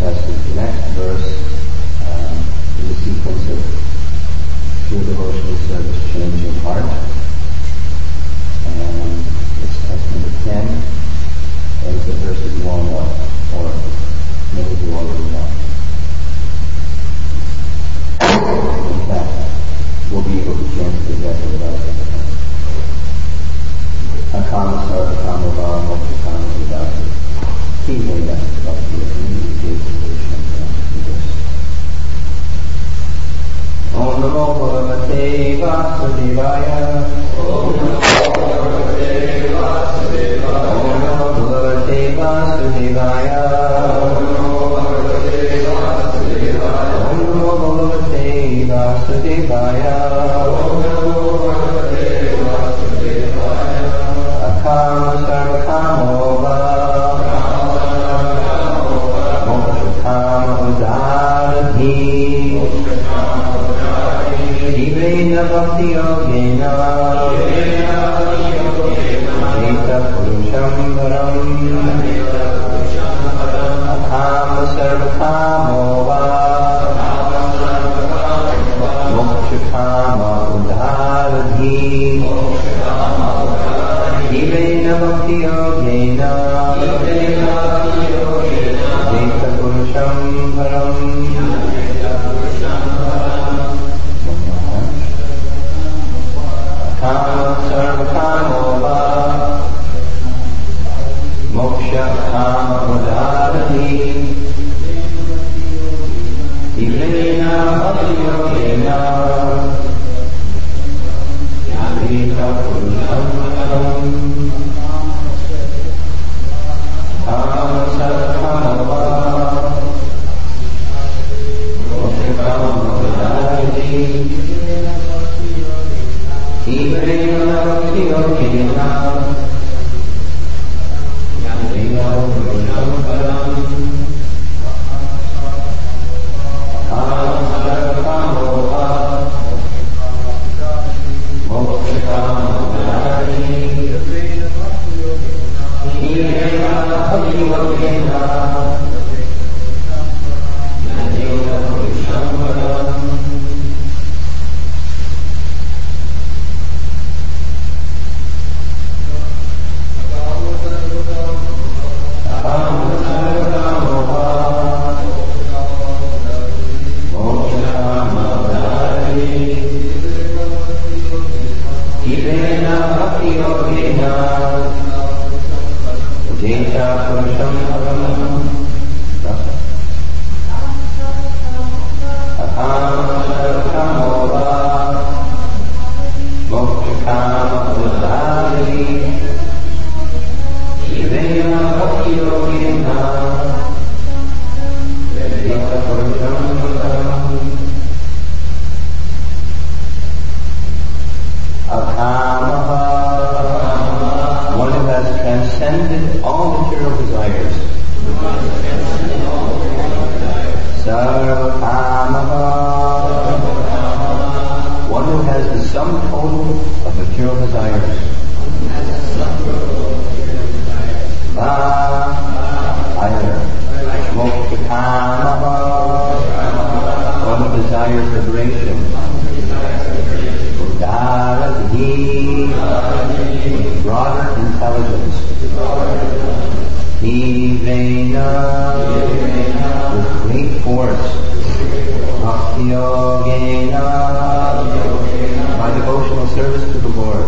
manifested. The next verse is a sequence of pure devotional service changing heart. And it's text number 10. And it's the verse that you all know, or maybe you already know. In fact, we'll be able to chant it together without it. Akama sarva kama va moksha kama vidati. He made us about the community Om Namo Bhagavate Vasudevaya. Om Namo Bhagavate Vasudevaya. Om Namo Bhagavate Vasudevaya. Om Namo Bhagavate Vasudevaya. Akama sarva kamo va. Moksha kama udadhi. Divena bhakti yogena. Nita purusham varam. Akama sarva kamo va. Moksha kama udadhi. Divena bhakti yogena. Nita purusham varam. Kama sarva kamo va. Moksha kama udadhi. Divena bhakti yogena. Nita purusham varam. Kama sarva kamo va. Moksha kama udadhi. Divena bhakti yogena. Nita purusham varam. Kama sarva kamo va. Moksha kama udadhi. Divena bhakti yogena. Nita purusham varam. One who has transcended all material desires. Sarva-kama. One who has the sum total of material desires. Either. Moksha-kama. One who desires liberation. Udadhi. With broader intelligence. Divena. With great force. Bhakti yogena. By devotional service to the Lord.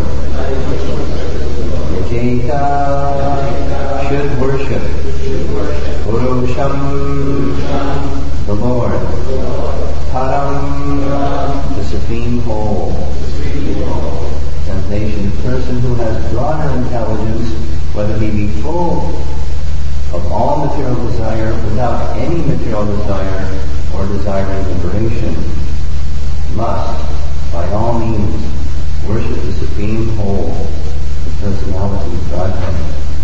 Yajeta. Should worship. Purusham. The Lord. Param. The Supreme Whole. Translation: person who has broader intelligence, whether he be full of all material desire, without any material desire, or desiring liberation, must, by all means, worship the Supreme Whole, the personality of Godhead.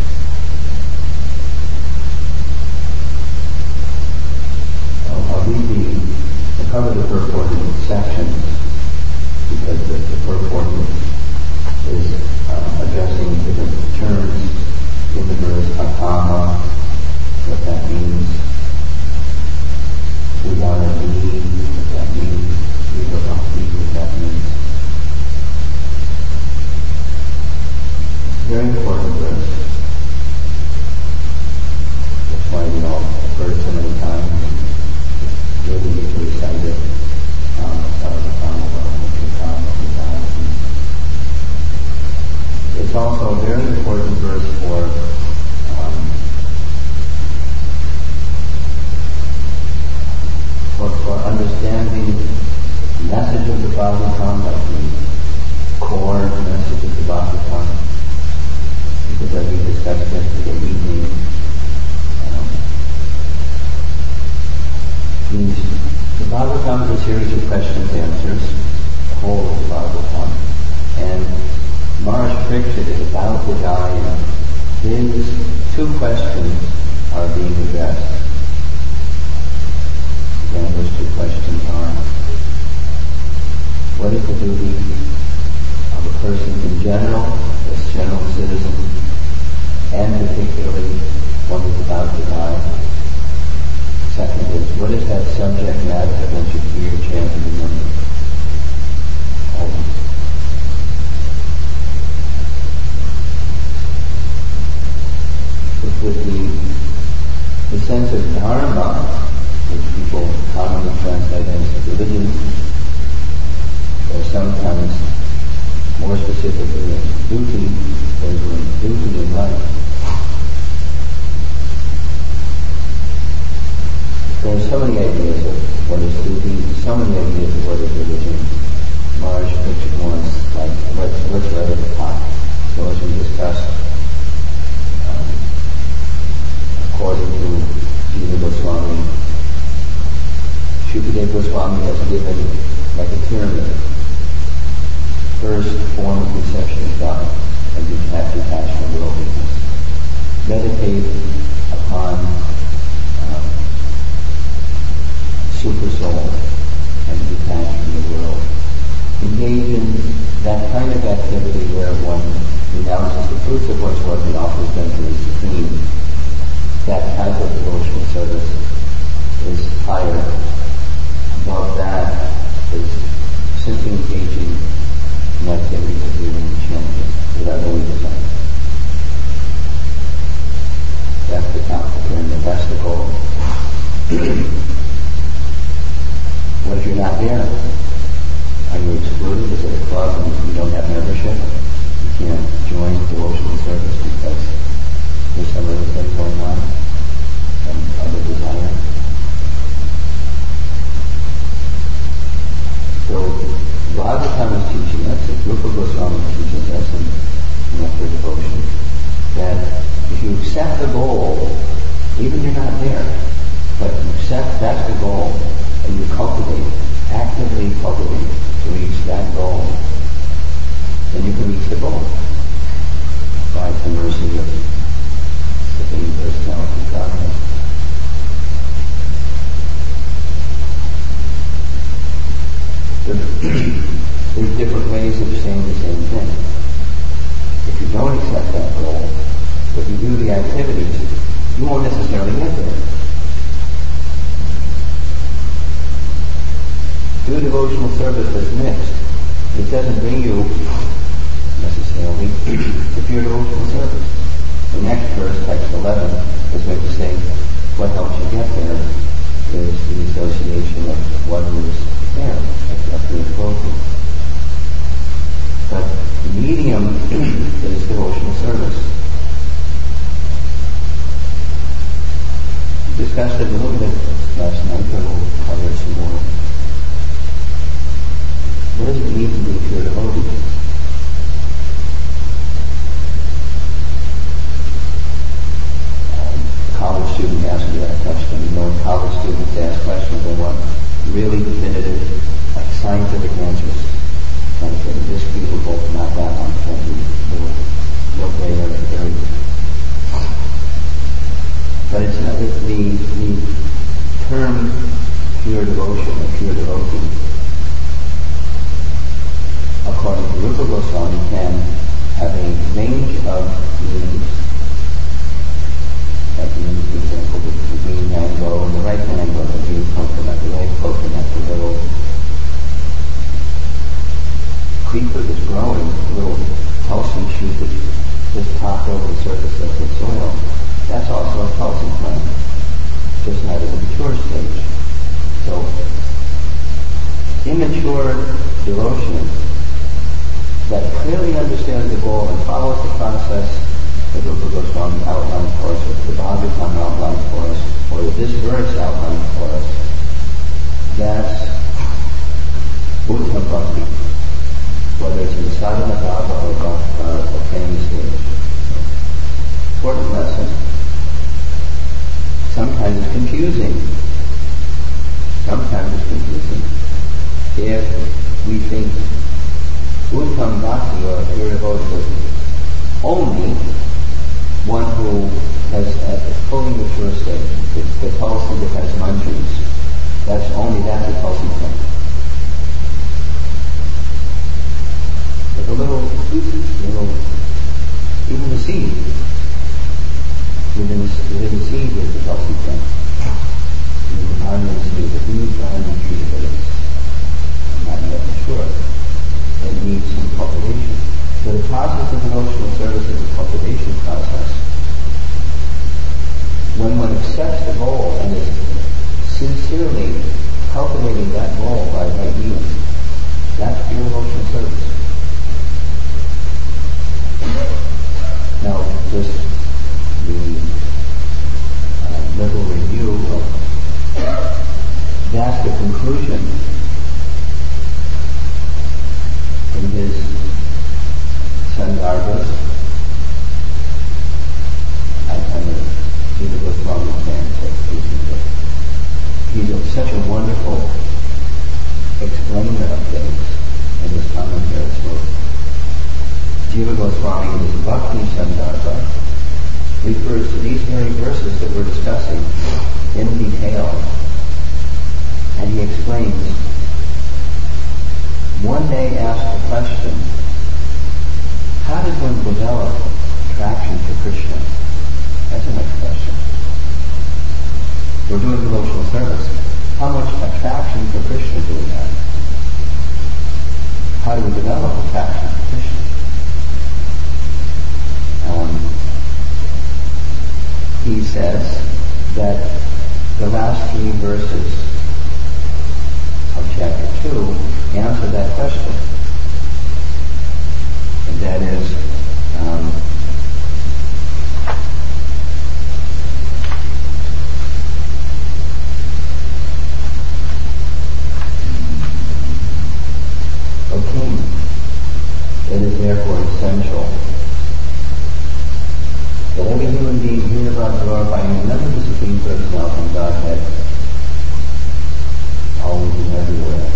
I'll read the cover the purport in sections, because the purport is addressing different terms. 1 we discussed yesterday evening, the Bhagavatam is a series of questions and answers, the whole of the Bhagavatam. And Maharaj Parikshit is about to die, and his two questions are being addressed. Again, those two questions are, what is the duty of a person in general, as general citizen, and particularly one who's about to die? Second is, what is that subject matter that one should hear, chant, and remember? Always. With the sense of dharma, which people commonly translate as religion, or sometimes more specifically as duty, there's a duty in life. There are so many ideas of what is duty, so many ideas of what is religion. Maharaj pictured once, like, what's right at the top. So as we discussed, according to Jiva Goswami, Shukadeva Goswami has given like a pyramid. First form of conception of God, and detachment of worldliness. Meditate upon super soul and detach from the world. Engage in that kind of activity where one renounces the fruits of one's work and offers them to the Supreme. That type of devotional service is higher. Above that is simply engaging in activities of healing and chanting without any desire. That's the top of the pyramid. That's the goal. What if you're not there? Are you excluded? Is it a club and you don't have membership? You can't join devotional service because there's some other thing going on, some other desire. So Bhagavatam is teaching us, and Rupa Goswami teaches us in Nectar Devotion, that if you accept the goal, even you're not there, but you accept that's the goal, and you cultivate, actively cultivate to reach that goal, then you can reach the goal by the mercy of the Supreme Personality of Godhead. There's different ways of saying the same thing. If you don't accept that goal, but you do the activities, you won't necessarily get there. Do devotional service that's mixed. It doesn't bring you necessarily to pure devotional service. The next verse, text 11, is going to say what helps you get there is the association of what is there, after the devotion. But the medium is devotional service. We discussed it a little bit last night, but we'll cover it some more. What does it mean to be a pure devotee? A college student asked me that question. You know, college students ask questions and want really definitive, like scientific answers. Kind of getting this people, not that one. Can't be no gray area. But it's not the term pure devotion or pure devotee, according to Rupa Goswami, can have a range of meanings. Like in the example with the green mango and the ripe mango, the green coconut, the ripe coconut, the little creeper that's growing, a little pulsing shoot that just popped over the surface of the soil. That's also a pulsing plant, just not in a mature stage. So, immature devotion that clearly understands the goal and follows the process that Rupa Goswami outlined for us, or the Bhagavatam outlined for us, or this verse outlined for us, that's Uttama Bhakti, whether it's in sadhana bhava or bhakti or paying stage. important lesson. Sometimes it's confusing. If we think Uttam Bhakti or pure devotion is only one who has at the fully mature state, the Tulsi that has manjus, that's only that the Tulsi thing. But the little, even the seed, within the seed is the Tulsi thing. The Aryan seed, the huge Aryan tree that is not yet mature. It needs some cultivation. So the process of devotional service is a cultivation process. When one accepts the goal and is sincerely cultivating that goal by being, that's pure devotional service. Now, just the little review of that's the conclusion in his Sandarbhas. I'm going to give it what's wrong with man, he's such a wonderful explainer of things in his commentary. So Jiva Goswami in his Bhakti Sandarbha refers to these very verses that we're discussing in detail. And he explains, one day asked the question, how does one develop attraction to Krishna? That's a nice question. We're doing devotional service. How much attraction for Krishna do we have? How do we develop attraction for Krishna? He says that the last 3 verses of chapter 2 answer that question. And that is, O King, it is therefore essential that every human being hear about glorifying and remember the Supreme Personality of Godhead, always and everywhere.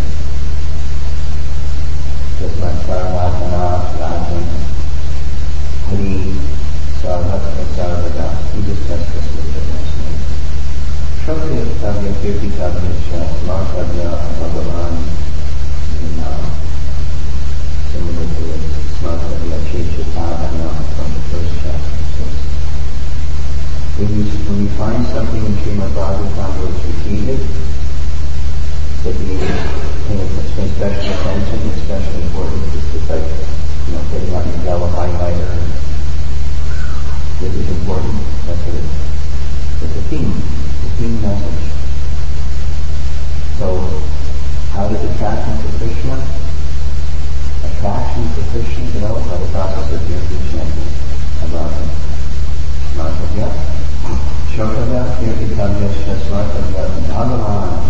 Just like Sarvatmana, Rajan, Hari, Sarvatma, Sarvada. We discussed this a little bit last night. Shakti Kavya, Kirti Kavya, Smartavya, Bhagavan, similar to it, Smartavya, Chechatavana from the first chapter. When you find something in Srimad Bhagavatam where it's repeated, that you pay special attention, it's especially important. It's like, getting out your yellow highlighter. This is important. That's what it is. It's a theme message. So, how does attraction to Krishna? Attraction to Krishna developed by the process of Kirti chanting about him. Smartavya, Shokavya, Kirti Kavya, Smartavya, Bhagavan.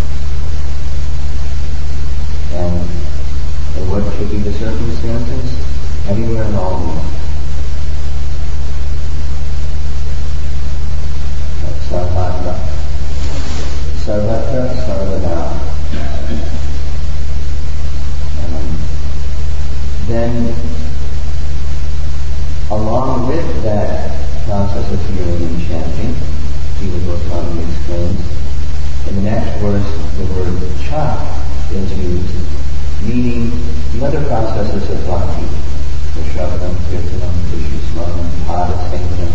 And what should be the circumstances? Anywhere and always. Sarvatra. Sarvatra, Sarvada. Then, along with that process of hearing and chanting, Jiva Goswami explains, in the next verse, the word cha is used, meaning the other processes of bhakti, the Shravanam, Kirtanam, Krishna Smaranam, Pada Sankanam,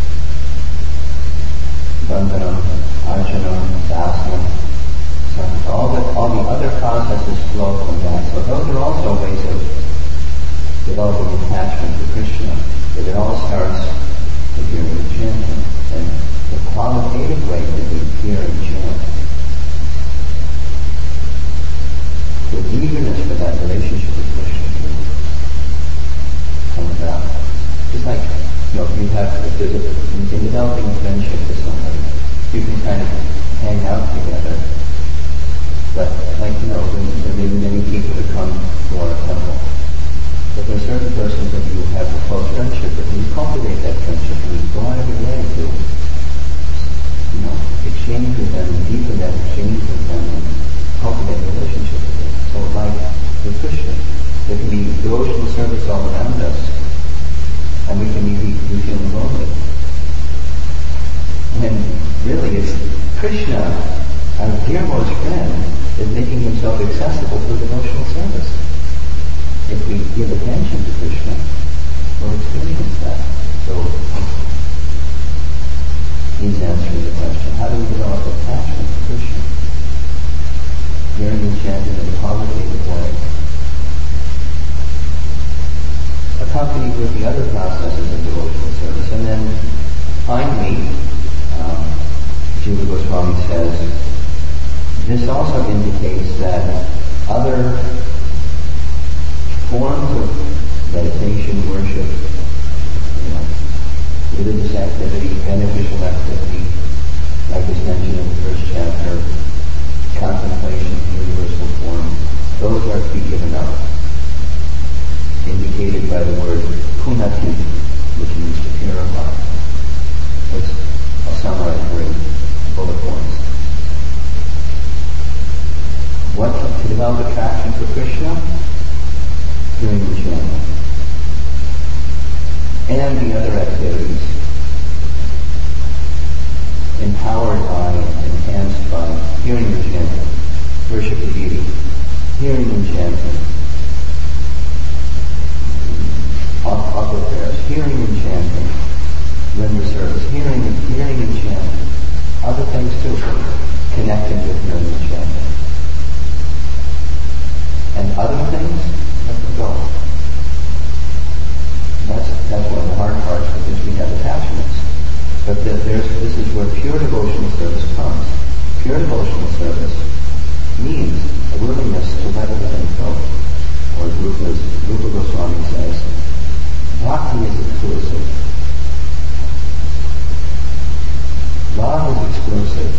Bandhanam, Archanam, Dasanam, all the other processes flow from that. So those are also ways of developing attachment to Krishna, but it all starts with hearing and chanting, and the qualitative way that we hear and chant, with eagerness for that relationship with Krishna comes out. Just like, in developing a friendship with somebody, you can kind of hang out together. But there may be many people that come to our temple. But there are certain persons that you have a close friendship with, and you cultivate that friendship, and you go Krishna. There can be devotional service all around us, and we can be feeling lonely. When really it's Krishna, our dearmost friend, is making himself accessible for devotional service. If we give attention to Krishna, we'll experience that. So he's answering the question, how do we develop attachment to Krishna? Hearing and chanting in a qualitative way, accompanied with the other processes of devotional service. And then finally, Jiva Goswami says, this also indicates that other forms of meditation, worship, religious activity, beneficial activity, like is mentioned in the first chapter, contemplation in universal form, those are to be given up, indicated by the word punati, which means to purify. I'll summarize here in bullet points. What to develop attraction for Krishna? Hearing and chanting. And the other activities, empowered by, enhanced by hearing and chanting, worship the deity, hearing and chanting, offer prayers, hearing and chanting, render service, hearing and chanting, other things too, connecting with hearing and chanting. And other things have to go. That's one of the hard parts, because we have attachments. But this is where pure devotional service comes. Pure devotional service means a willingness to let everything go. Or as Rupa Goswami says, bhakti is exclusive. Love is exclusive.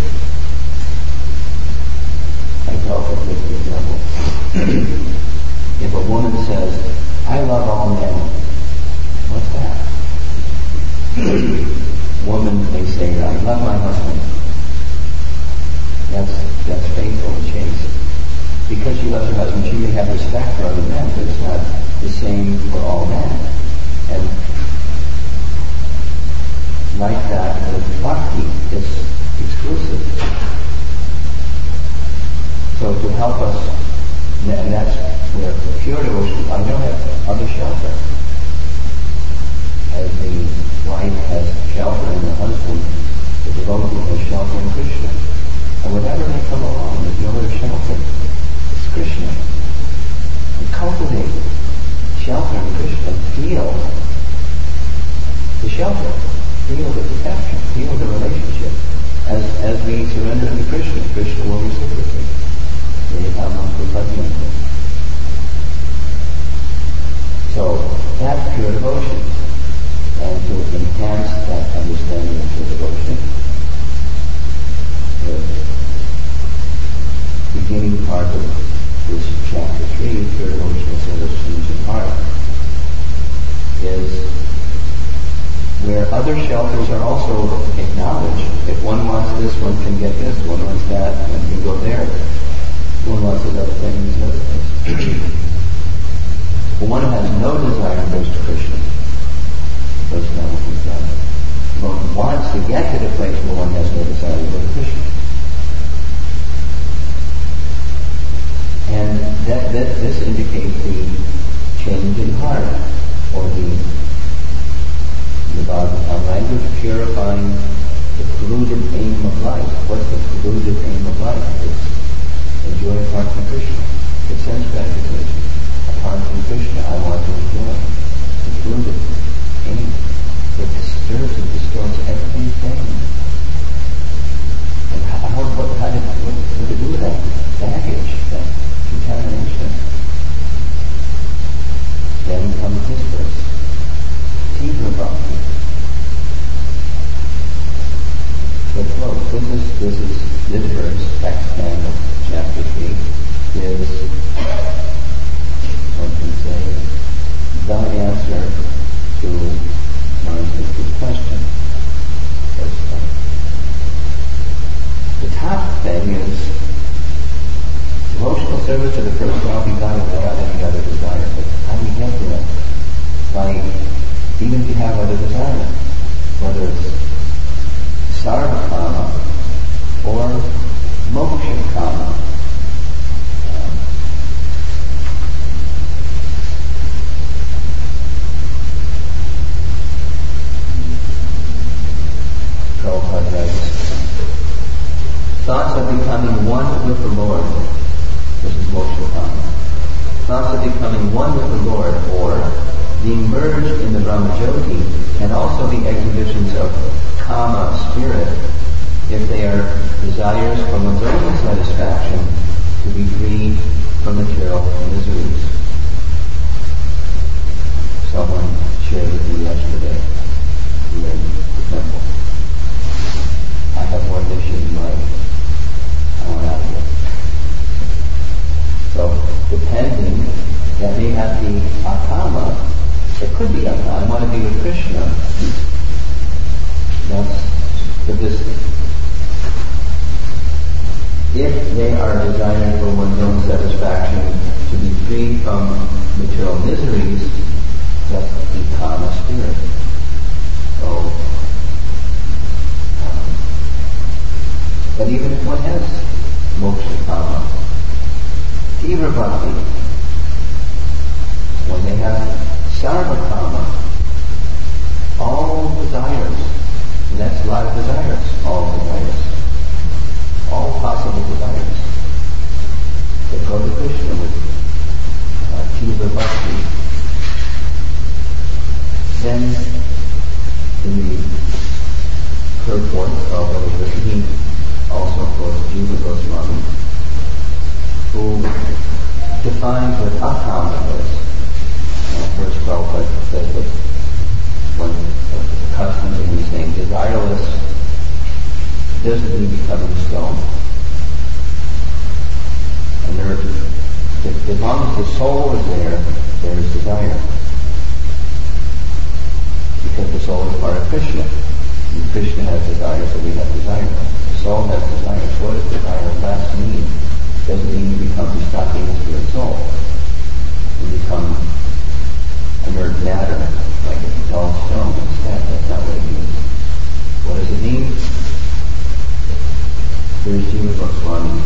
I tell for this example. If a woman says, I love all men, what's that? Woman may say, I love my husband. That's faithful and chaste. Because she loves her husband, she may have respect for other men, but it's not the same for all men. And like that, with bhakti, it's exclusive. So to help us, and that's where pure devotion, I don't have other shelter. As the wife has shelter in the husband, the devotee has shelter in Krishna. And whatever may come along, there's no other shelter. It's Krishna. And cultivate shelter in Krishna. Feel the shelter. Feel the protection. Feel the relationship. As we surrender to Krishna, Krishna will reciprocate. So that's pure devotion. And to enhance that understanding of pure devotion, the beginning part of this chapter 3, pure devotional service to the heart, is where other shelters are also acknowledged. If one wants this, one can get this. One wants that, one can go there. One wants another thing, these other things. But one who has no desire goes to Krishna. That's not what we've done. One wants to get to the place where one has no desire to go to Krishna. And this indicates the change in heart, or the language purifying the polluted aim of life. What's the polluted aim of life? It's enjoy apart from Krishna. It's sense gratification. Apart from Krishna, I want to enjoy. It's polluted aim. It disturbs and distorts everything. And what to do with that baggage, that contamination? Then comes this verse. Tigra Bhakti. So close. This verse, text 10 of chapter 3, is, one can say, the answer to Maharaj's question. The top thing is devotional service to the first God, we got it without any sarva-kama or moksha-kama. Prabhupada writes, thoughts of becoming one with the Lord. This is moksha-kama. Thoughts of becoming one with the Lord, or being merged in the Brahmajyoti, can also be exhibitions of kama spirit, if they are desires for one's own satisfaction to be free from material miseries. Someone shared with me yesterday, here in the temple. I have one mission in life. I want out of here. So, depending, that may not be akama, it could be akama. I want to be with Krishna. That's the business. If they are desiring for one's own satisfaction to be free from material miseries, that's the kama spirit. So, but even if one has moksha kama, tivra bhakti, when they have sarva kama, all desires, and that's a lot of desires, all possible desires, that go to Krishna with tivra bhakti. Then, in the purport of Prabhupada, he also quotes Jiva Goswami, who defines what akama is. First Prabhupada says that when the custom in his name, desireless, visibly becoming stone. And as long as the soul is there is desire. Because the soul is part of Krishna. And Krishna has desire, so we have desire. The soul has desire. So what does desire last mean? Doesn't mean you become stuck in the spirit soul. You become inert matter, like a dull stone instead. That's not what it means. What does it mean? Here's Jiva Goswami's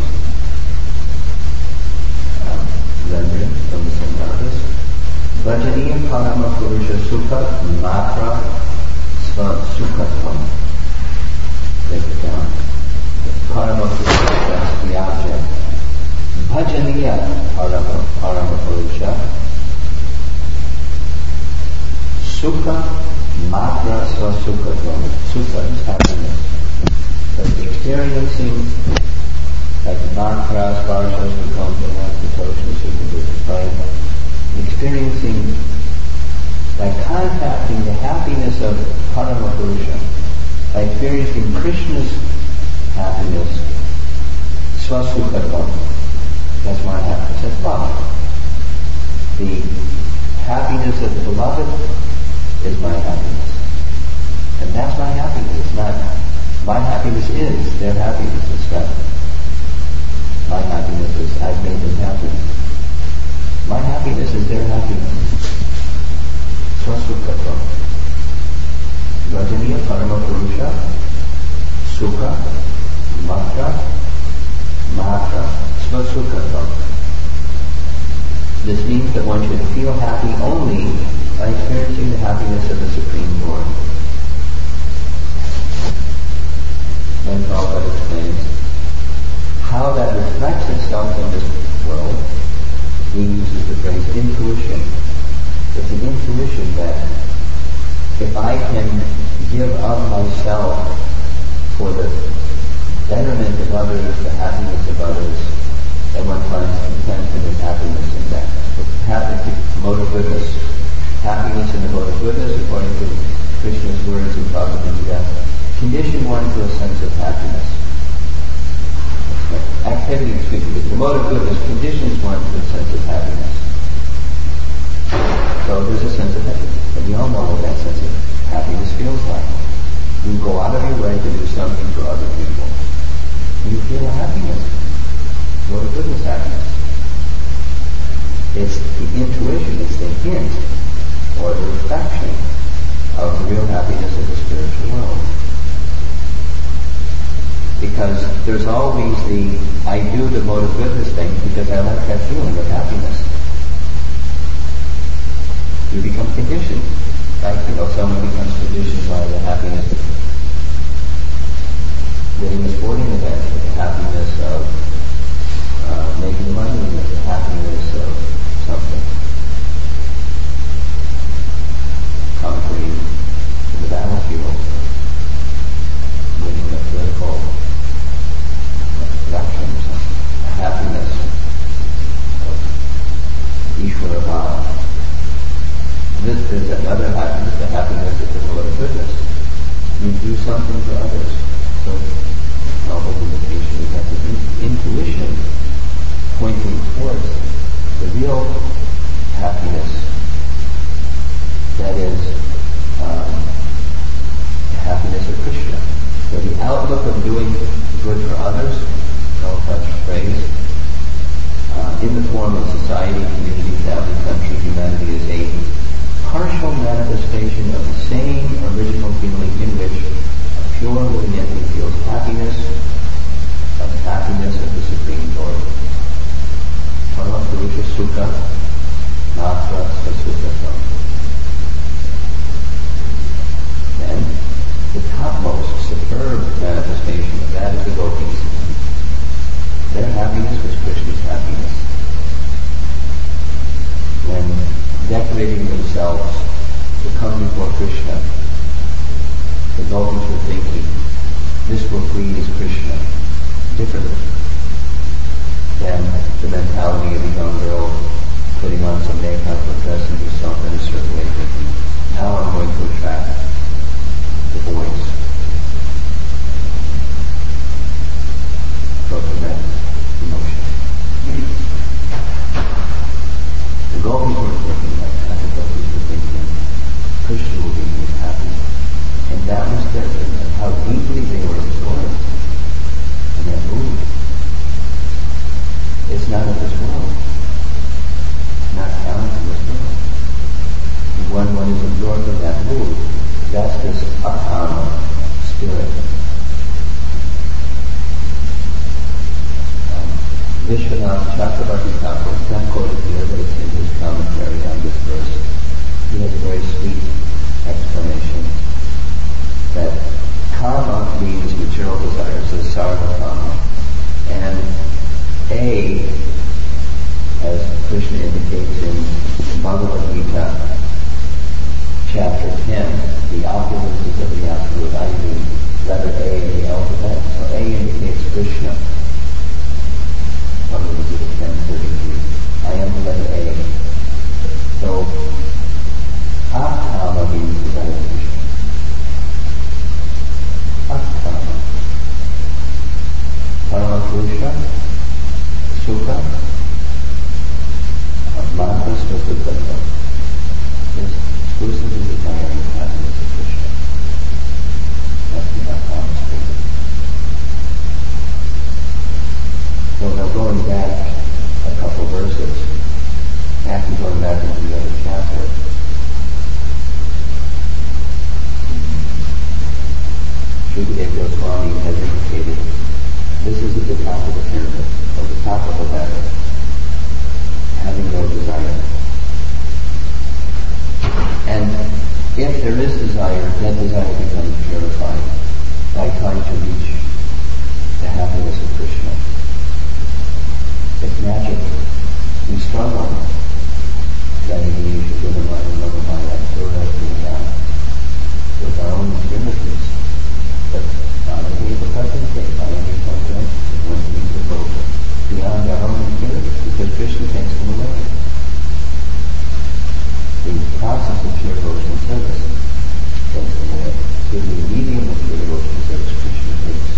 rendering from the same artist. Vajaniya parama purusha sukha matra sukhatvam. Break it down. Parama purusha, that's the object. Bhajaniya parama purusha sukha matra sukhatvam. Sukha is happiness. But experiencing like mantras, varshas, vikampas, devotions, experiencing by contacting the happiness of Parama Purusha, by experiencing Krishna's happiness, swasukhatvam. That's my happiness. That's love. The happiness of the beloved is my happiness. And that's my happiness. It's not my happiness is their happiness. It's not my happiness is I've made them happy. My happiness is their happiness. Swasukhatvam. Rajaniya Parama Purusha Sukha Matra Swasukhatvam. This means that one should feel happy only by experiencing the happiness of the Supreme Lord. Then Prabhupada explains how that reflects itself in this world. He uses the phrase intuition. It's an intuition that if I can give of myself for the betterment of others, the happiness of others, then one finds contentment and happiness in that. Mode of goodness. Happiness in the mode of goodness, according to Krishna's words in Bhagavad Gita, condition one to a sense of happiness. Activity speaking, the mode of goodness conditions one to a sense of happiness. So there's a sense of happiness. And we all know what that sense of happiness feels like. You go out of your way to do something for other people. And you feel a happiness. Mode of goodness happiness. It's the intuition, it's the hint, or the reflection of the real happiness of the spiritual world. because there's always the I do the mode of goodness thing because I like that feeling of happiness. You become conditioned. Like, someone becomes conditioned by the happiness of winning a sporting event, with the happiness of making money, with the happiness of something. Conquering the battlefield, winning a political election or something. The happiness of Ishvara Bhava. This is another happiness, the happiness of the Lord of goodness. You do something for others. So, novel invitation, we have the intuition pointing towards the real happiness. That is the happiness of Krishna. So the outlook of doing good for others, such phrase, in the form of society, community, family, country, humanity is a partial manifestation of the same original feeling in which a pure living entity feels happiness of the Supreme Lord. Parama Purusha Sukha, Natra Sasukha. And the topmost, superb manifestation of that is the gopis. Their happiness was Krishna's happiness. When decorating themselves to come before Krishna, the gopis were thinking, this will please Krishna differently than the mentality of a young girl putting on some makeup or dressing herself in a certain way, thinking, now I'm going to attract the boys. So that emotion. The gopis were thinking like that. The gopis were thinking Krishna will be happy. And that was how deeply they were absorbed in that mood. It's not of this world. Not found in this world. And when one is absorbed in that mood, that's this akama spirit. Vishwanath Chakravarti Thakur, it's not quoted here, but it's in his commentary on this verse. He has a very sweet explanation that kama means material desires, so sarva kama. And A, as Krishna indicates in Bhagavad Gita, chapter 10, the opulences of the absolute idea, letter A in the alphabet. So A indicates Krishna. Bhagavad Gita 10:33. I am the letter A. So akama means desire of Krishna. Akama. Parama-purusha, Sukha, Mantra Svakuddhata. This exclusively desiring the happiness of Krishna. That's the akama spirit. So now going back a couple verses, actually going back into the other chapter, Srukadeva Goswami has indicated this is at the top of the pyramid, or the top of the ladder, having no desire. And if there is desire, that desire becomes purified by trying to reach the happiness of Krishna. It's magic. We struggle. With our own experiences. But not only the present day, by any point, when we go beyond our own experience, because Krishna takes them away. The process of pure devotional service takes them away. Through the medium of pure devotional service, Krishna takes.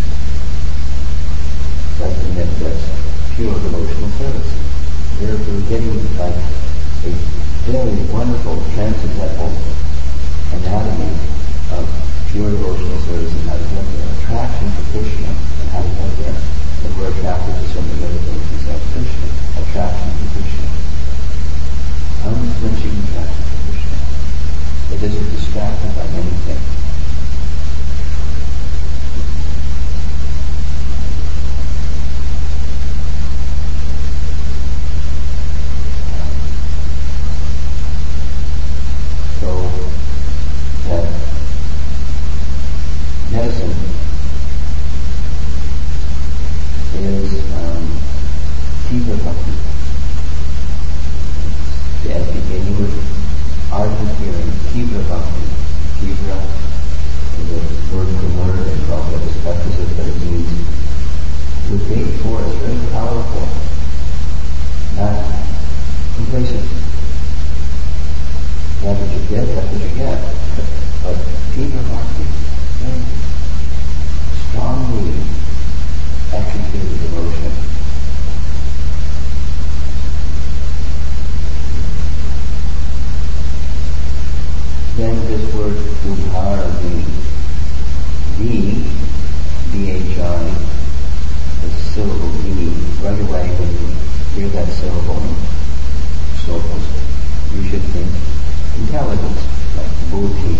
That's pure devotional service. We're getting like a very wonderful transcendental anatomy of pure devotional service and how to get there. Attraction to Krishna and how to get there. And we're attracted to so many other things besides Krishna. Attraction to Krishna. Unflinching attraction to Krishna. It isn't distracted by anything. right away when you hear that syllable, syllables, you should think intelligence, like buddhi,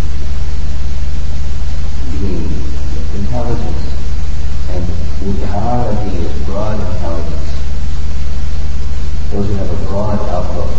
being, intelligence, and udharati is broad intelligence. Those who have a broad outlook.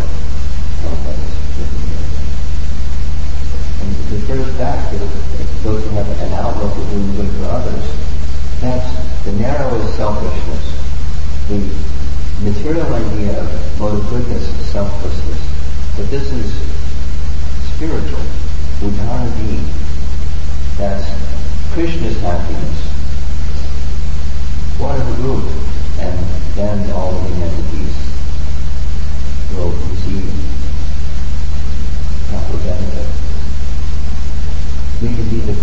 And it refers back to those who have an outlook of doing good for others. That's the narrowest selfishness. The material idea of mode of goodness is selflessness. But this is spiritual. Udharati. That's Krishna's happiness. Water the root, and then all living entities will receive proper benefit. We can be there's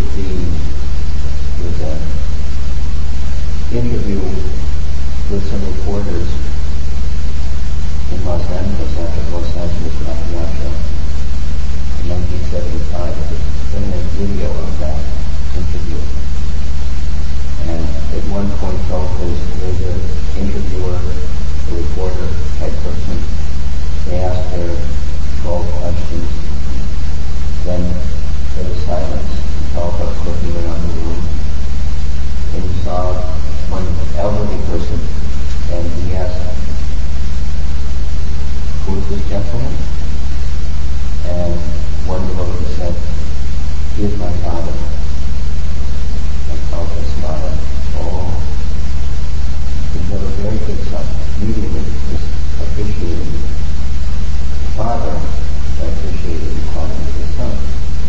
an interview with some reporters in Los Angeles after Los Angeles Marathon in 1975. There's a video of that interview. And at one point, there's an interviewer, a reporter type person. They asked their 12 questions. Then there was silence. Prabhupada's looking around the room. And he saw one elderly person, and he asked, "Who is this gentleman?" And one devotee said, "He is my father." And Prabhupada smiled. "Oh, you have a very good son." Immediately, just appreciating the father, appreciating the quality of his son.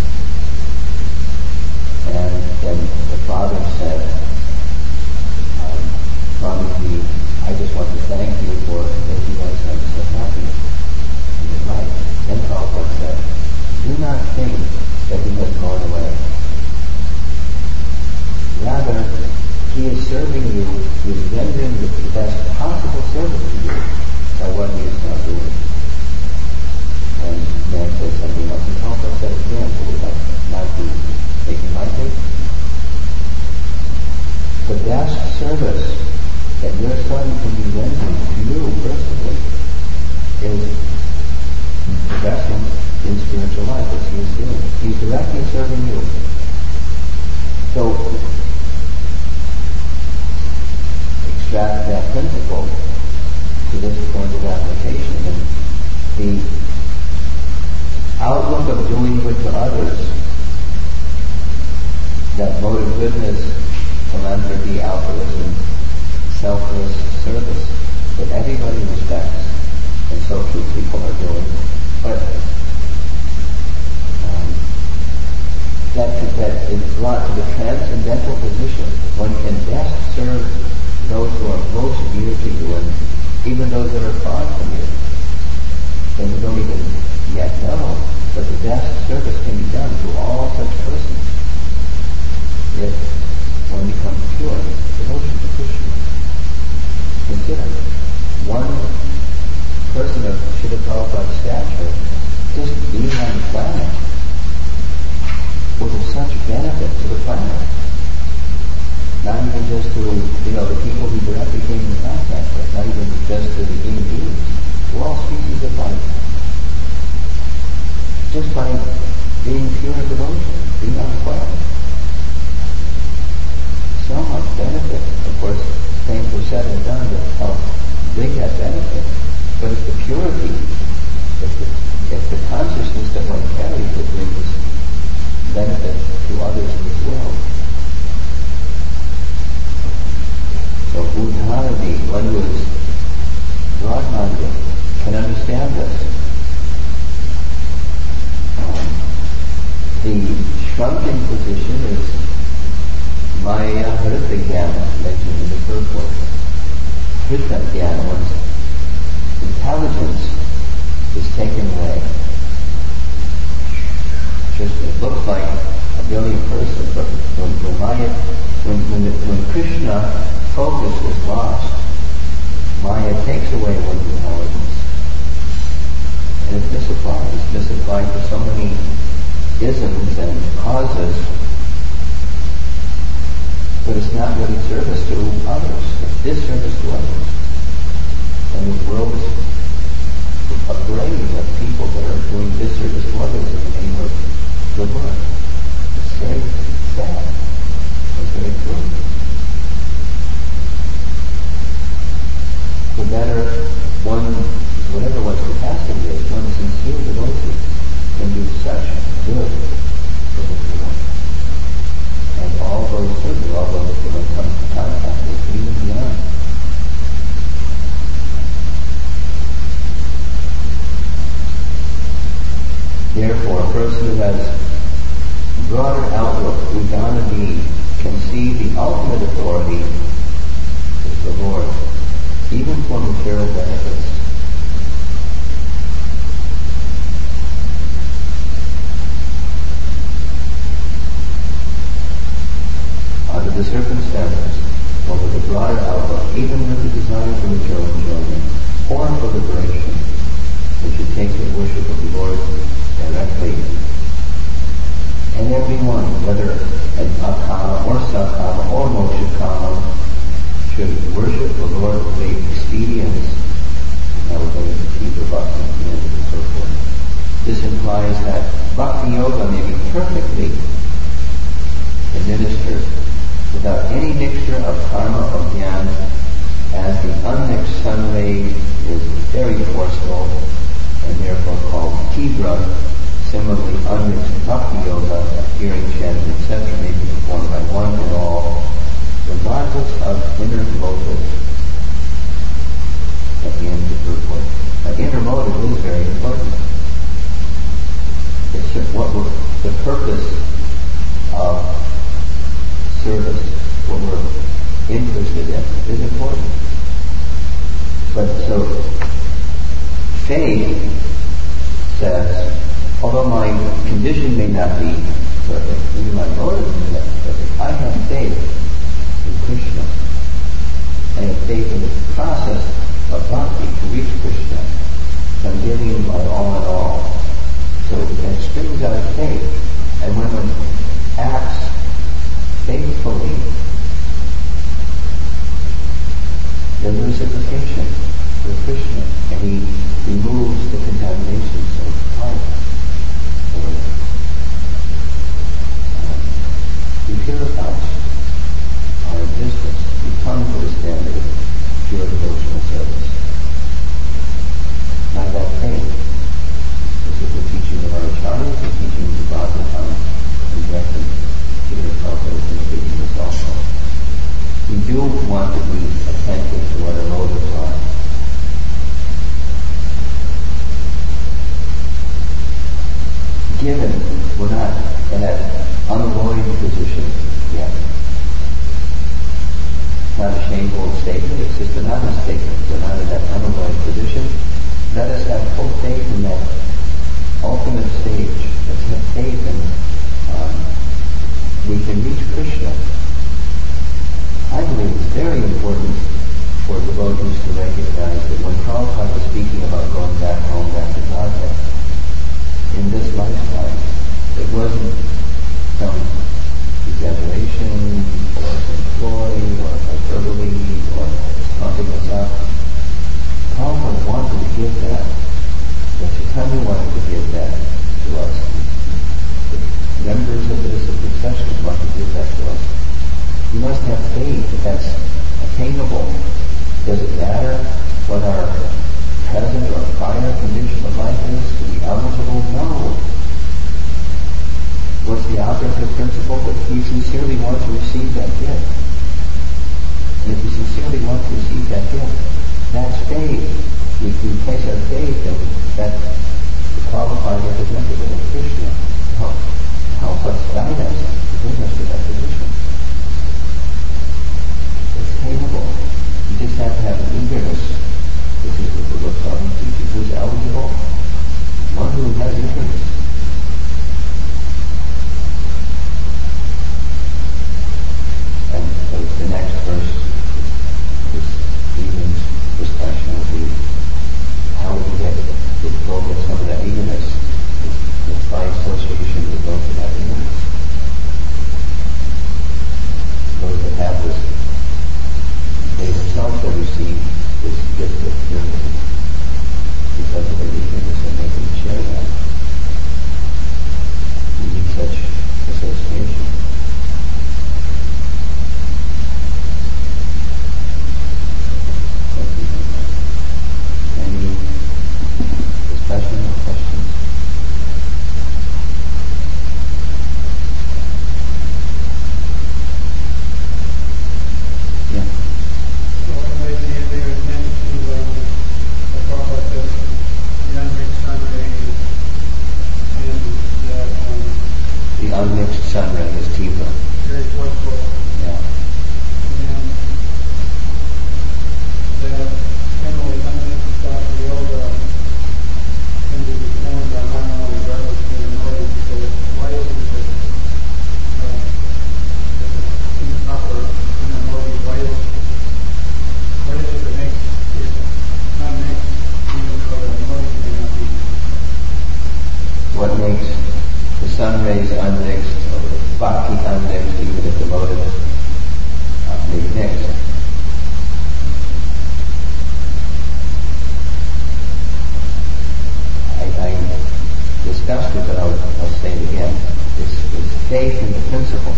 And then the father said, "Swamiji, I just want to thank you for making my son so happy." And you're right. Then Prabhupada said, "Do not think that he has gone away. Rather, he is serving you, he is rendering the best possible service to you by what he is now doing." And man said something else. And Prabhupada said again, so would like not be taken lightly. The best service that your son can be rendering to you personally is progressing in spiritual life, as he is doing. He's directly serving you. So, extract that principle to this point of application, and the outlook of doing good to others, that mode of goodness, philanthropy, altruism, selfless service that everybody respects, and so few people are doing. But that is brought to the transcendental position. One can best serve those who are most dear to you, and even those that are far from you, and you don't even yet know, but the best service can be done to all such persons if one becomes pure in devotion to Krishna. Consider one person of Srila Prabhupada's stature just being on the planet was of such benefit to the planet. Not even just to, the people who directly came in contact with, not even just to the human beings, to all species of life. Just by being pure in devotion, being on the planet. So much benefit. Of course, things were said and done to help bring that benefit. But it's the purity, it's the consciousness that one carries that brings benefit to others in this world. So udharati, one who is broad-minded, can understand this. The shrunken position is Maya Hrita Jnana, mentioned in the first book. Hrita Jnana, one's intelligence is taken away. Just it looks like a billion persons, but when Krishna focus is lost, Maya takes away one's intelligence. And it's misapplied. It's misapplied for so many isms and causes, but it's not really service to others. It's disservice to others. And the world is afraid of people that are doing disservice to others in the name of good work. It's very sad. It's very true. The better one, whatever one's capacity is, one sincere devotee can do such good for the world. And all those certainly, all those who have come to contact with, even beyond. Therefore, a person who has broader outlook, Udana, can see the ultimate authority is the Lord, even for material benefits. Under the circumstances, or with a broader outlook, even with the desire for material enjoyment, or for liberation, we should take the worship of the Lord directly. And everyone, whether an akama or sakama or mokshakama, should worship the Lord with great expedience. Now we're going to keep the bhakti and so forth. This implies that bhakti yoga may be perfectly administered without any mixture of karma or jnana, as the unmixed sun ray is very forceful and therefore called tibra. Similarly, unmixed bhakti yoga, hearing, chanting, etc., may be performed by one and all, regardless of inner motive. At the end of the report, inner motive is very important. It's what the purpose of service, what we're interested in, is important. But so, faith says, although my condition may not be perfect, even my motive may not be perfect, I have faith in Krishna. I have faith in the process of bhakti to reach Krishna. So I'm giving him my all in all. So it springs out of faith. And when one acts faithfully, there's reciprocation with Krishna, and he removes the contaminations of life. He purifies our existence. We come to the standard of pure devotional service. By that faith, this is the teaching of our acharyas, the teaching of Bhagavatam, and directly Peter Prabhupada is speaking this also. We do want to be attentive to what our motives are. Given we're not in that unavoided position yet. Not a shameful statement, it's just an honest statement. We're not in that unavoided position. Let us have full faith in that ultimate stage. Let's have faith in we can reach Krishna. I believe it's very important for devotees to recognize that when Prabhupada was speaking about going back home, back to Godhead, in this lifetime, it wasn't some exaggeration or some ploy or hyperbole or pumping us up. Prabhupada wanted to give that. The Chaitanya wanted to give that to us. The members of the procession want to give that to us. We must have faith that that's attainable. Does it matter what our present or prior condition of life is to be eligible? No. What's the operative principle? That we sincerely want to receive that gift. And if we sincerely want to receive that gift, that's faith. We place our faith in that qualified representative of Krishna to help us, guide us, to bring us to that position. It's attainable. You just have to have an eagerness. This is what the Goswami teaches. Who's eligible? One who has eagerness. And the next verse, this evening's discussion will be how we get some of that eagerness. faith in the principle.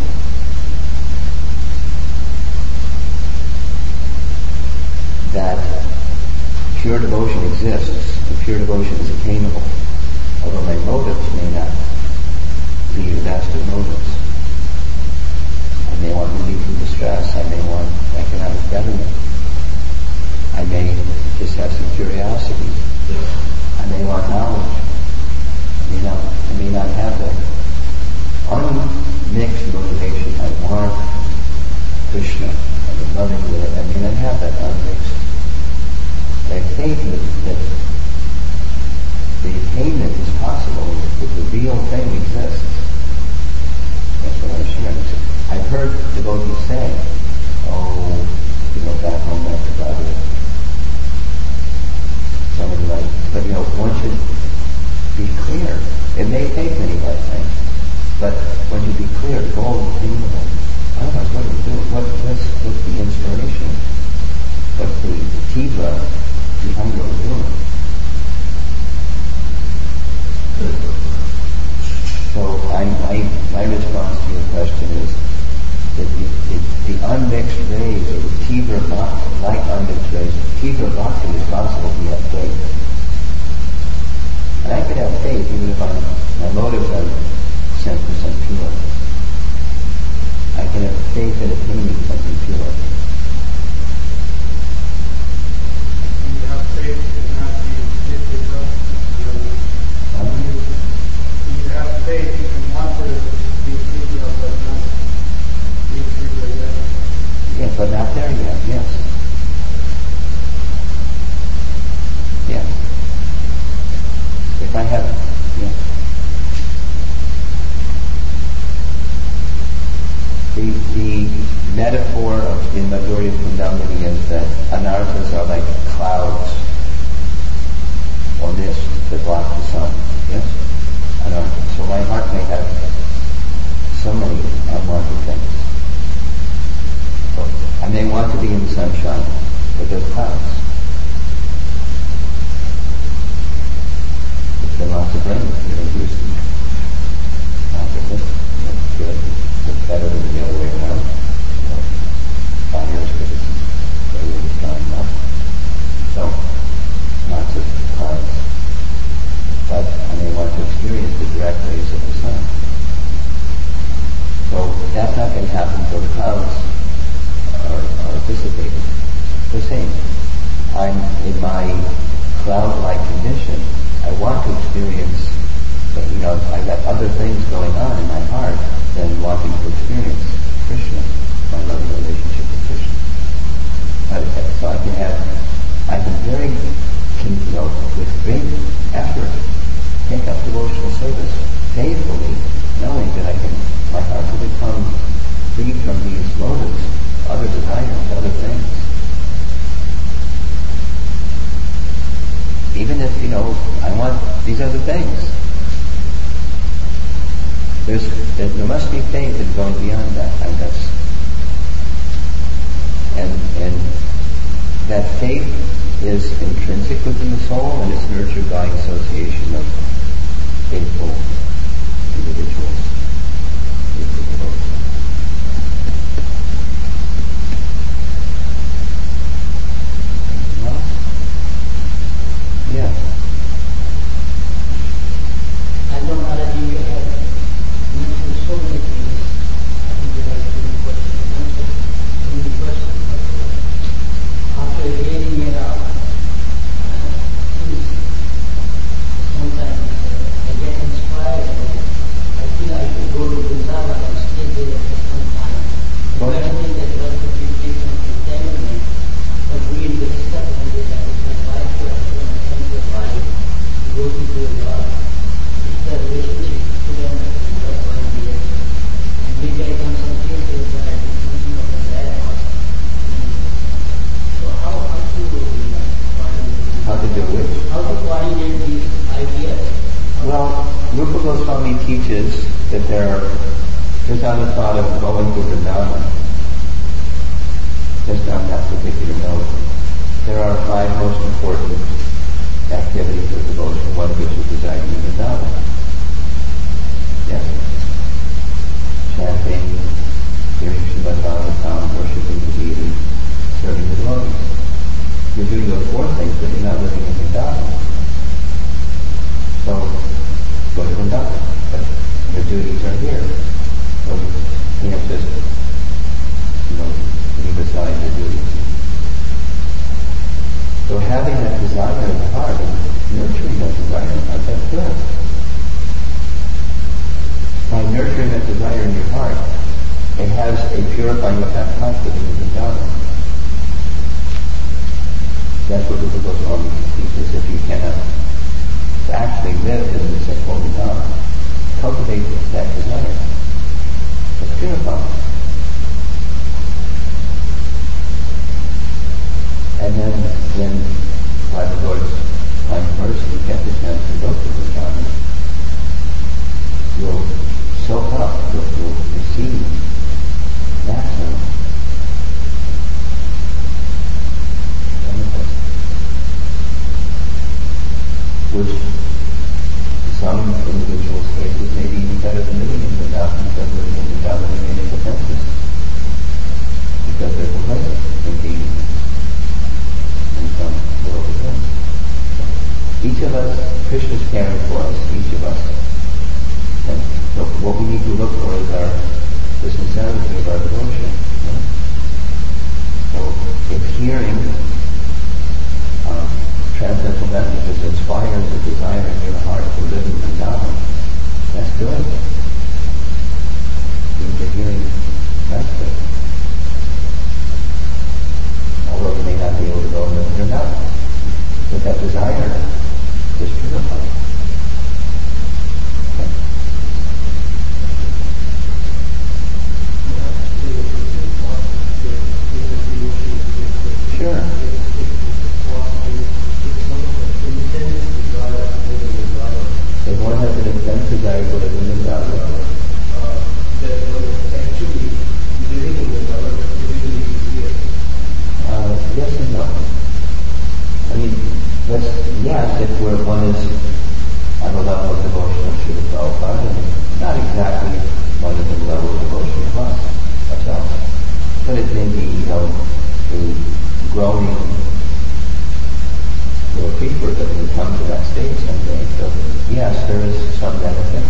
That pure devotion exists, and pure devotion is attainable, although my motives may not be the best of motives. I may want relief from distress, I may want economic betterment, I may just have some curiosity, I may want knowledge, I may not have that unmixed motivation. I want Krishna, I'm loving with it, I may not have that unmixed. I think that the attainment is possible, that the real thing exists. That's what I'm sharing. I've heard devotees say, back home, back to Bhagavad. Somebody like, but one should be clear. It may take many lifetimes, but when you be clear, the goal is attainable. Otherwise, what do you do? What's the inspiration? What's the tiva behind what we're doing? So my response to your question is that the unmixed rays, or the tiva bhakti, like unmixed rays, tiva bhakti is possible if you have faith. And I could have faith even if my motives are 10% pure. I can have faith in attaining something pure. You have faith and not be difficult. You have faith and want to be difficult, but not be difficult. Yes, but not there yet. Yes. Yeah. If I have, yeah. The metaphor in majority of Kundalini is that anarthas are like clouds or mist that block the sun. Yes? Anarthas. So my heart may have so many unwanted things. So I may want to be in the sunshine, but there's clouds. There's been lots of rain here in Houston. That's good. It's better than the other way around. Fires, because everything's drying up. So, lots of clouds. But I may want to experience the direct rays of the sun. So, that's not going to happen until the clouds are dissipated. The same. I'm in my cloud-like condition. I want to experience, I've got other things going on in my heart than wanting to experience Krishna, my loving relationship with Krishna. So I can with great effort, take up devotional service faithfully, knowing that my heart will become free from these motives, other desires, other things. Even if, I want these other things. There must be faith in going beyond that. And that faith is intrinsic within the soul, and it's nurtured by association of faithful individuals. Well, yeah. I know Maharaj, you have mentioned so many things. I think you have many questions. After hearing it out, sometimes I get inspired. I feel I should go to Vrindavan and stay there for some time. But I think that was the dictation to tell me, but we in this step of it, I was my wife to have an attentive wife, devoted to a God. It's the relationship to them for 1 year. And maybe I done some cases that I did something of the bad heart. So how to do which? How to coordinate these ideas? Well, Rupa Goswami teaches that just on the thought of going to Vrindavan, just on that particular note, there are 5 most important activities of devotion, one of which is residing in Vrindavan. Yes? chanting, hearing Srimad Bhagavatam, worshipping the deity, serving the devotees. You're doing those four things, but you're not living in Vrindavan. So, go to Vrindavan. But your duties are here. So you can't just, leave aside your duties. So having that desire in the heart and nurturing that desire in the heart, that's good. By nurturing that desire in your heart, it has a purifying effect not within the Vrindavan. That's what Rupa Goswami teaches. If you cannot actually live in the simple Vrindavan, cultivate that desire. It's purifying. And then by the Lord's kind mercy, you get the chance to go to Vrindavan. You'll soak up, you'll receive maximum benefits, which some individuals' cases may be even better than living in Vrindavan, because living in Vrindavan they may make offenses, because they're complacent, thinking in some world of them. Each of us, Krishna's caring for us, each of us. And so what we need to look for is the sincerity of our devotion. So if hearing transcendental messages inspires a desire in your heart to live in Vrindavan, that's good. If you're hearing, that's good. Although you may not be able to go in Vrindavan, but that desire is purified. Sure. If one has an intense desire to live in Vrindavan, yes and no. I mean, yes, if one is on the level of devotion of Srila Prabhupada, and not exactly one is on the level of devotion of us, ourselves. But it may be, a growing little creeper that will come to that stage someday. So, yes, there is some benefit.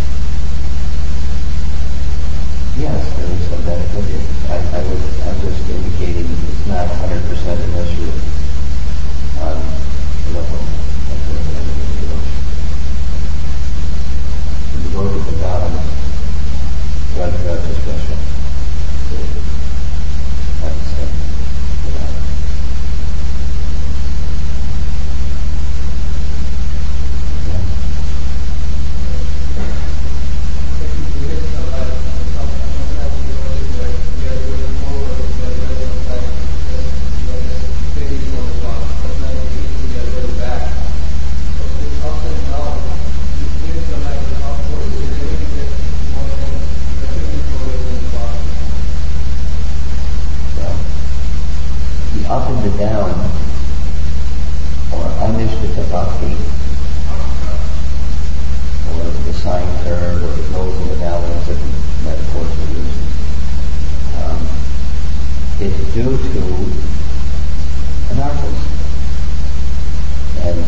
Yes, there is some benefit. I'm just indicating it's not 100% unless you're on the level of devotion. When you go to the God, is special. Up and the down, or anishtita bhakti, or the sine curve, or the hills and the valleys, different metaphors are used, is due to anarthas. And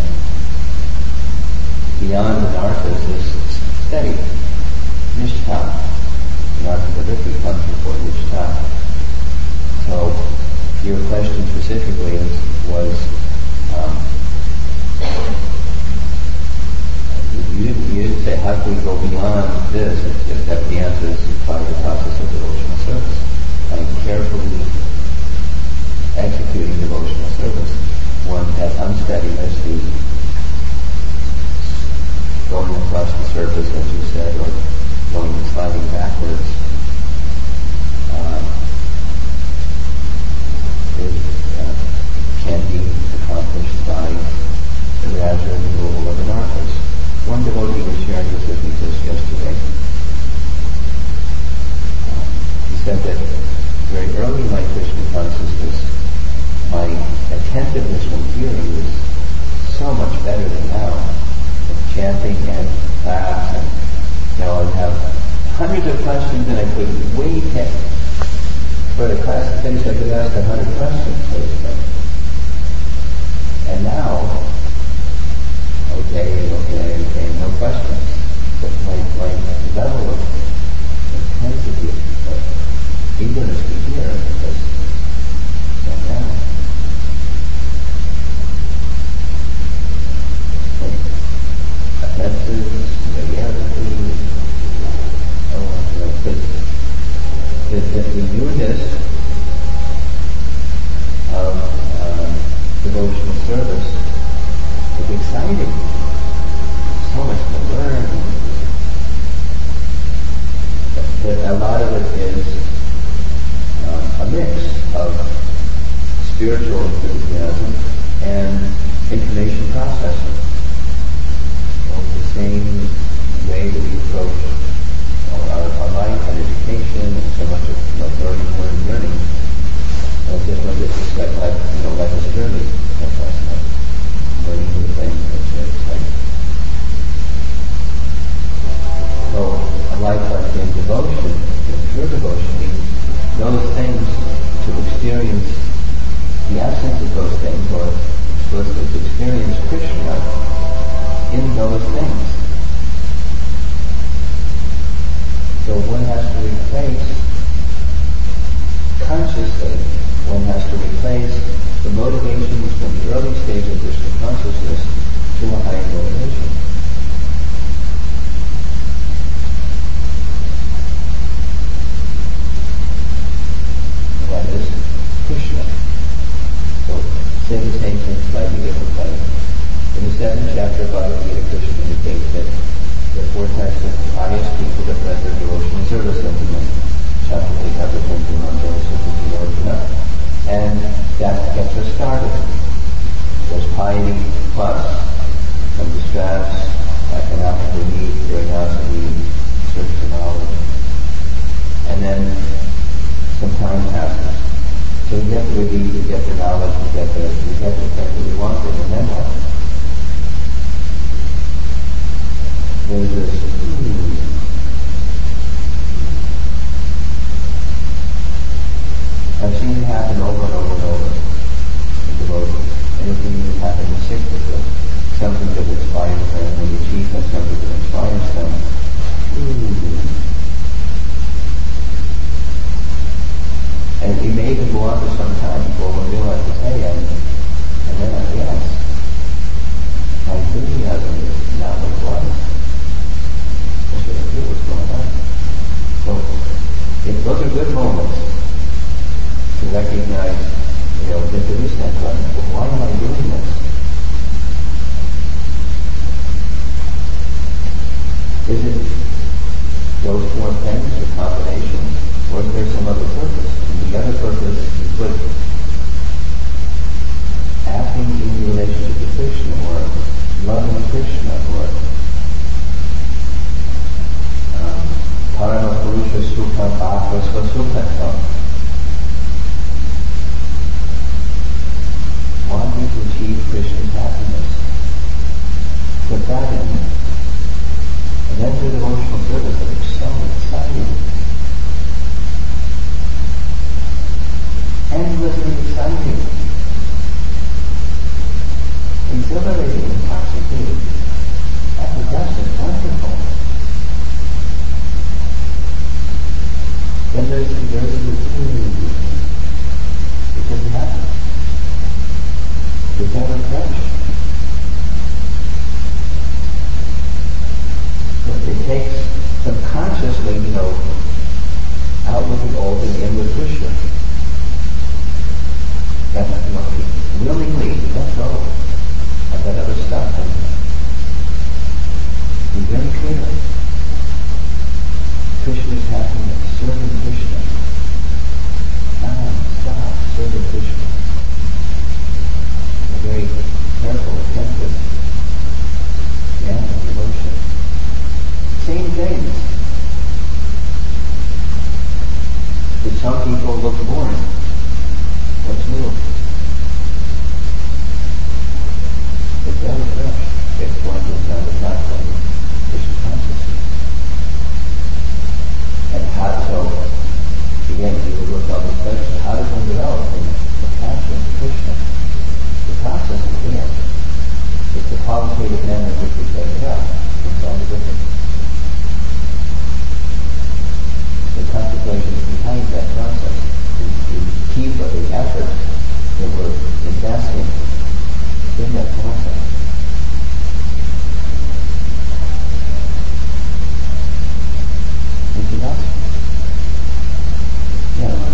beyond anarthas is steady, nishtha. Anartha comes before nishtha. So, your question specifically was you didn't say how can we go beyond this, except the answer is by the process of devotional service. And carefully executing devotional service, one has unsteadiness, the going across the surface, as you said, or going and sliding backwards. Can be accomplished by the gradual removal of anarthas. One devotee was sharing this with me just yesterday. He said that very early in my Krishna consciousness, my attentiveness when hearing was so much better than now. Chanting and class, and I would have hundreds of questions, and I could wait for the class to finish. I could ask 100 questions, basically. And now, okay, no questions. But my level of intensity of eagerness to hear has gone down. Offenses, familiarity, the newness of devotional service is exciting. So much to learn. But a lot of it is a mix of spiritual enthusiasm and information processing. The same way that we approach our life and education and so much of learning. Just when it's like life is a journey. That's like learning new things. That's very exciting. So a life like in devotion, in pure devotion, means those things to experience the absence of those things, or explicitly to experience Krishna in those things. So one has to replace, consciously, one has to replace the motivations from the early stage of Krishna consciousness to a higher motivation. And that is Krishna. So say the same thing slightly different way. In the 7th chapter of Bhagavad Gita, Krishna indicates that there are 4 types of pious people that render devotional service unto him. Chapter 8, chapter 21, Arjuna. And that gets us started. There's piety plus some distress, economic need, curiosity, search for knowledge. And then some time passes. So we get the relief, we get the knowledge, we get the thing that we wanted, and then what? There's this, I've seen it happen over and over and over in devotion. Anything that happens in cyclical, something that inspires them, when you achieve something that inspires them. And you may even go on for some time before one realizes, hey, and then I realize my enthusiasm is not what it was. That's what I feel what's going on. So, those are good moments to recognize, that there is that button. Well, why am I doing this? Is it those 4 things, or combinations, or is there some other purpose? And the other purpose is what acting in relationship to Krishna, or loving Krishna, or Parama Purusha Sukha Bhakva Svasukhatam. Wanting to achieve Krishna's happiness. Put that in. And then do devotional service that is so exciting. Endlessly exciting. Exhilarating, intoxicating. Effervescent, wonderful. Then there's the routine. It doesn't happen. It's never fresh. But it takes some consciously, out with the old and in with Krishna. That's what we willingly let go of that other stuff and be very clear. Krishna's happiness, serving Krishna. Non-stop serving Krishna. A very careful, attentive, devotion. Same things. Did some people look boring? What's new? It's very fresh. It's going to sound the pathway of Krishna consciousness. And so, again, you would look up this question, how does one develop the passion, Krishna? The process is there. It's the qualitative manner in which we set it up. It's all the difference. The contemplations behind that process, the key for the effort that we're investing in that process. Anything else? Yeah.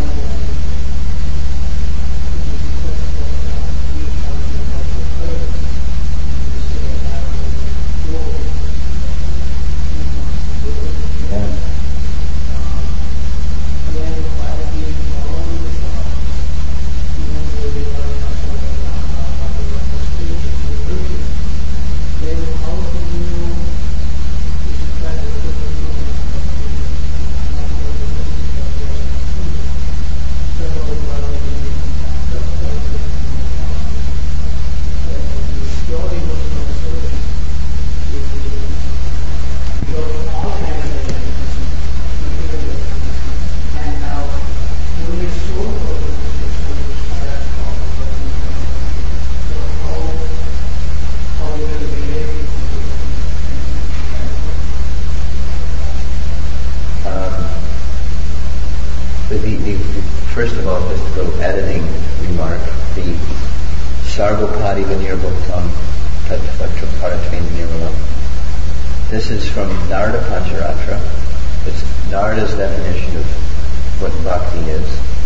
First of all, just a little editing remark. The Sarvapadi Vinirabhuktam Tattva Paratvain Nirmalam. This is from Narada Pancharatra. It's Narada's definition of what bhakti is.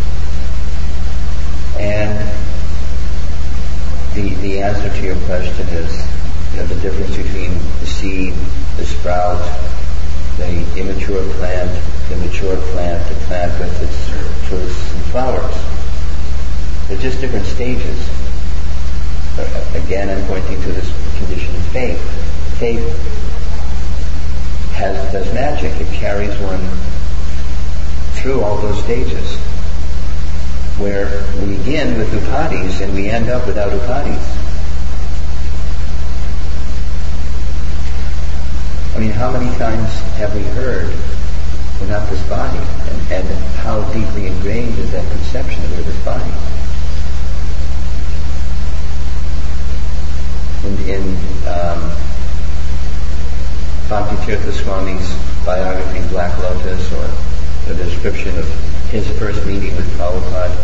And the answer to your question is, the difference between the seed, the sprout, the immature plant, the mature plant, the plant with its fruits and flowers. They're just different stages. Again, I'm pointing to this condition of faith. Faith does magic. It carries one through all those stages, where we begin with upadhis and we end up without upadhis. I mean, how many times have we heard, we're not this body, and how deeply ingrained is that conception that we're this body? In Bhakti-tirtha Swami's biography, Black Lotus, or the description of his first meeting with Prabhupada,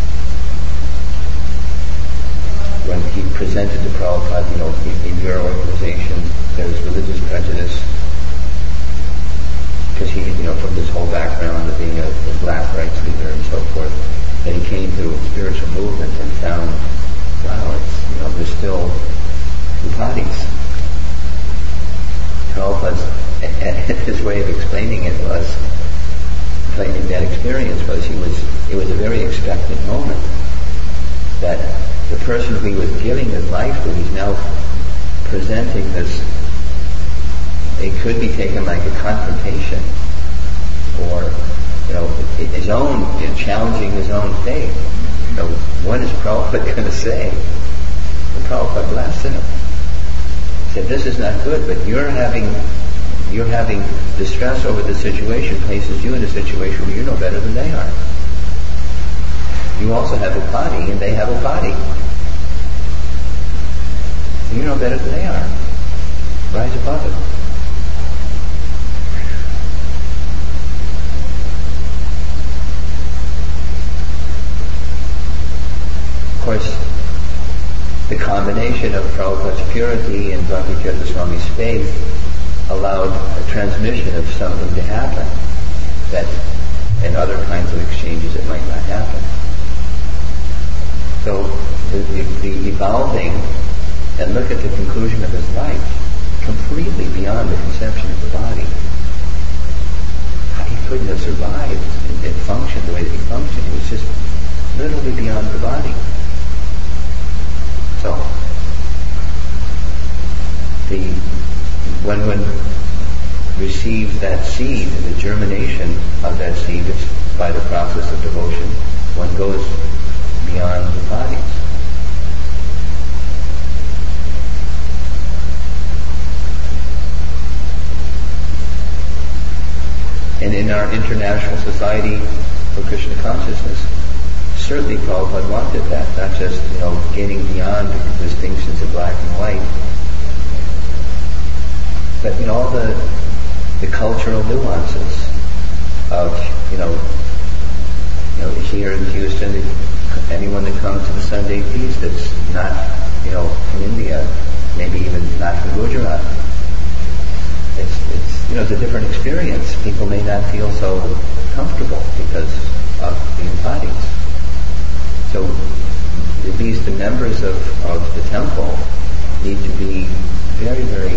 when he presented to Prabhupada, in your organization there's religious prejudice, because he, from his whole background of being a black rights leader and so forth, then he came to a spiritual movement and found, wow, there's still upadhis. Prabhupada's, his way of explaining it was, explaining that experience was, it was a very expectant moment that the person who he was giving his life to, he's now presenting this. It could be taken like a confrontation, or his own, challenging his own faith. What is Prabhupada going to say? And Prabhupada blasted him. He said, "This is not good, but you're having distress over the situation places you in a situation where you know better than they are. You also have upadhi, and they have upadhi. You know better than they are. Rise above it." Of course, the combination of Prabhupada's purity and Bhakti-tirtha Swami's faith allowed a transmission of something to happen that in other kinds of exchanges it might not happen. So the evolving, and look at the conclusion of his life, completely beyond the conception of the body. He couldn't have survived and functioned the way that he functioned. He was just literally beyond the body. So, when one receives that seed, the germination of that seed is by the process of devotion, one goes beyond the bodies. And in our international society for Krishna consciousness, certainly Prabhupada wanted that, not just, getting beyond the distinctions of black and white, but all the cultural nuances of, here in Houston, anyone that comes to the Sunday feast that's not, from India, maybe even not from Gujarat, it's a different experience. People may not feel so comfortable because of the embodies. So at least the members of the temple need to be very, very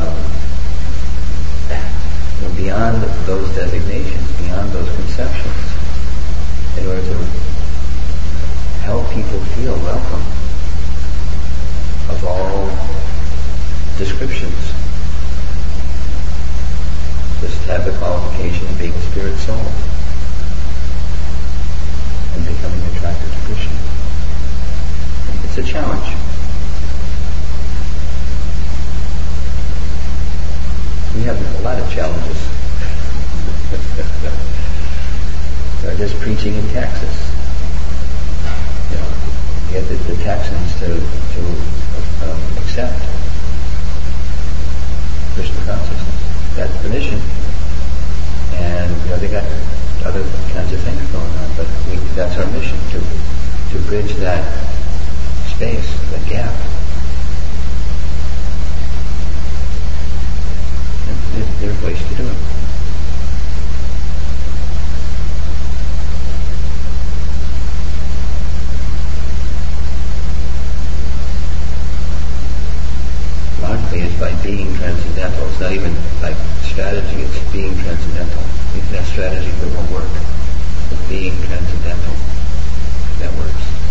beyond those designations, beyond those conceptions, in order to help people feel welcome of all descriptions. Just have the qualification of being a spirit soul and becoming attracted to Krishna. It's a challenge. We have a lot of challenges. Just preaching in Texas. Get the Texans to accept Krishna consciousness. That's the mission. And they got other kinds of things going on, but that's our mission, to bridge that space, that gap. And there's ways to do it. Largely it's by being transcendental. It's not even like strategy, it's being transcendental. If that strategy that won't work, but being transcendental, that works.